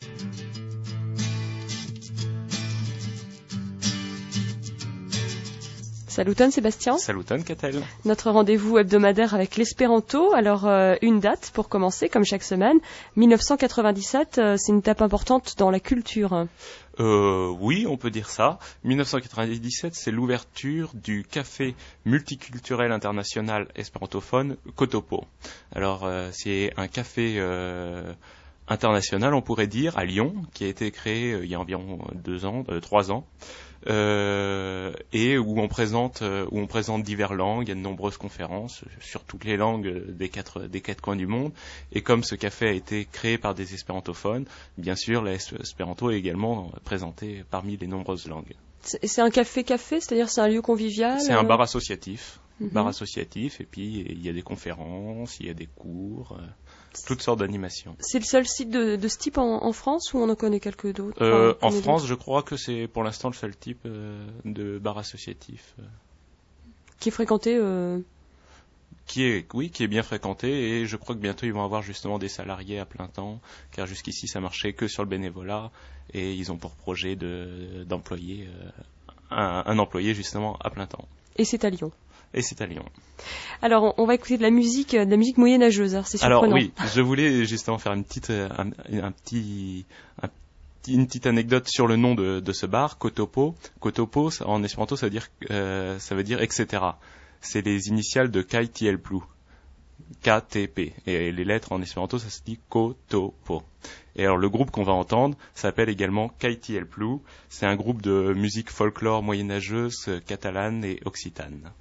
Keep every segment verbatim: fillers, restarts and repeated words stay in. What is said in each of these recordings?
Saluton Sébastien. Saluton Catel. Notre rendez-vous hebdomadaire avec l'espéranto. Alors euh, une date pour commencer, comme chaque semaine. dix-neuf cent quatre-vingt-dix-sept, euh, c'est une étape importante dans la culture. Euh, oui, on peut dire ça. dix-neuf cent quatre-vingt-dix-sept, c'est l'ouverture du café multiculturel international espérantophone Kotopo. Alors euh, c'est un café euh, international, on pourrait dire, à Lyon, qui a été créé euh, il y a environ deux ans, euh, trois ans. Euh, et où on présente euh, où on présente diverses langues. Il y a de nombreuses conférences sur toutes les langues des quatre des quatre coins du monde. Et comme ce café a été créé par des espérantophones, bien sûr, l'espéranto est également présenté parmi les nombreuses langues. C'est, c'est un café-café, c'est-à-dire c'est un lieu convivial. C'est un bar associatif, mm-hmm. bar associatif. Et puis il y a des conférences, il y a des cours. Euh, Toutes sortes d'animations. C'est le seul site de, de ce type en, en France ou on en connaît quelques d'autres euh, enfin, En France, d'autres je crois que c'est pour l'instant le seul type euh, de bar associatif. Euh. Qui est fréquenté euh... Qui est, oui, qui est bien fréquenté et je crois que bientôt ils vont avoir justement des salariés à plein temps car jusqu'ici ça marchait que sur le bénévolat et ils ont pour projet de, d'employer euh, un, un employé justement à plein temps. Et c'est à Lyon. Et c'est à Lyon. Alors, on va écouter de la musique, de la musique moyenâgeuse. Alors, c'est surprenant. Alors oui, je voulais justement faire une petite, un, un petit, un, une petite anecdote sur le nom de, de ce bar, Kotopo. Kotopo, en espéranto, ça veut dire, euh, ça veut dire et cetera. C'est les initiales de Kai Tiel Plou, K T P. Et les lettres en espéranto, ça se dit Kotopo. Et alors, le groupe qu'on va entendre s'appelle également Kai Tiel Plou. C'est un groupe de musique folklore moyenâgeuse, catalane et occitane.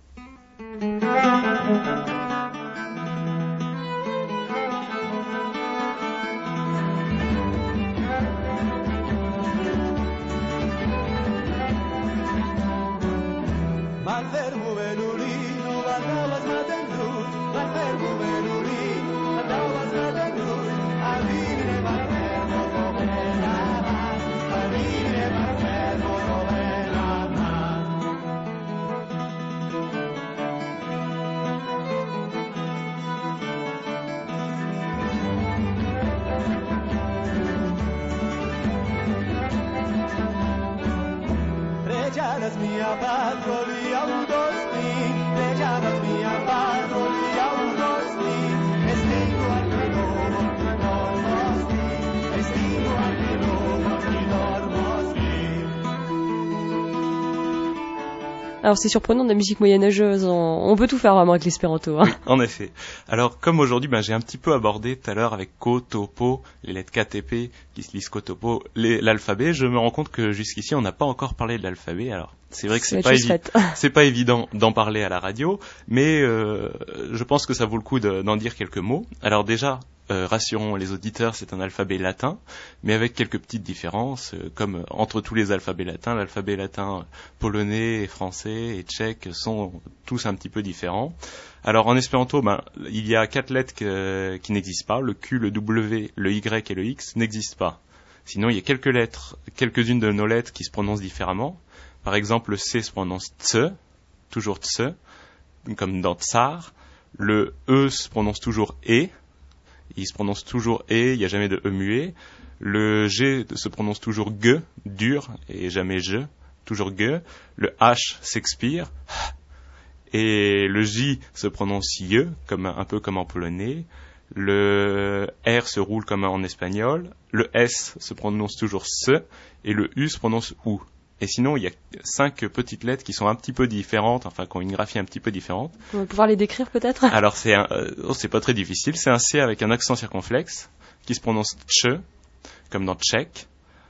Alors c'est surprenant de la musique moyenâgeuse, on, on peut tout faire vraiment avec l'espéranto. Hein. Oui, en effet. Alors comme aujourd'hui, ben, j'ai un petit peu abordé tout à l'heure avec Kotopo, les lettres K T P qui se lisent Kotopo, les, l'alphabet, je me rends compte que jusqu'ici on n'a pas encore parlé de l'alphabet. Alors c'est vrai que c'est, c'est, pas, évi- c'est pas évident d'en parler à la radio, mais euh, je pense que ça vaut le coup de, d'en dire quelques mots. Alors déjà, Euh, rassurons les auditeurs, c'est un alphabet latin, mais avec quelques petites différences, euh, comme euh, entre tous les alphabets latins, l'alphabet latin polonais, et français et tchèque sont tous un petit peu différents. Alors en espéranto, ben, il y a quatre lettres que, qui n'existent pas, le Q, le W, le Y et le X n'existent pas. Sinon, il y a quelques lettres, quelques-unes de nos lettres qui se prononcent différemment. Par exemple, le C se prononce tse, toujours tse, comme dans tsar. Le E se prononce toujours e. Il se prononce toujours E, il n'y a jamais de E muet. Le G se prononce toujours G, dur, et jamais je, toujours G. Le H s'expire. Et le J se prononce Y, comme, un peu comme en polonais. Le R se roule comme en espagnol. Le S se prononce toujours S. Et le U se prononce OU. Et sinon, il y a cinq petites lettres qui sont un petit peu différentes, enfin, qui ont une graphie un petit peu différente. On va pouvoir les décrire peut-être ? Alors, c'est un, euh, oh, c'est pas très difficile. C'est un C avec un accent circonflexe, qui se prononce tche, comme dans tchèque.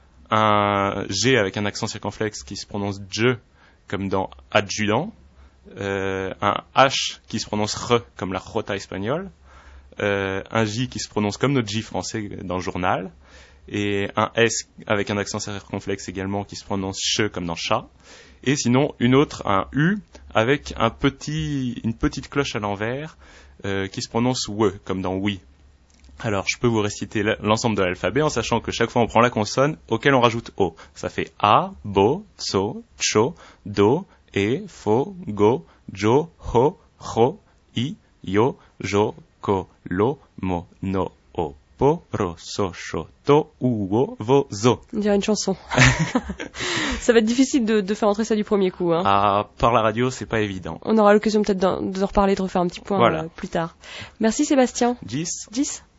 Un G avec un accent circonflexe qui se prononce dje, comme dans adjudant. Euh, un H qui se prononce re, comme la jota espagnole. Euh, un J qui se prononce comme notre J français dans journal. Et un S avec un accent circonflexe également qui se prononce che comme dans chat. Et sinon une autre, un U avec un petit, une petite cloche à l'envers euh, qui se prononce we comme dans oui. Alors je peux vous réciter l'ensemble de l'alphabet en sachant que chaque fois on prend la consonne auquel on rajoute O. Ça fait A, Bo, Tso, Cho, Do, E, Fo, Go, Jo, Ho, Ho, I, Yo, Jo, Ko, Lo, Mo, No, O, po, ro, so, sho, to, uo, vo, zo. On dirait une chanson. Ça va être difficile de, de faire entrer ça du premier coup. Hein. Ah, par la radio, c'est pas évident. On aura l'occasion peut-être d'en, de reparler, de refaire un petit point voilà. euh, plus tard. Merci Sébastien. dix. dix.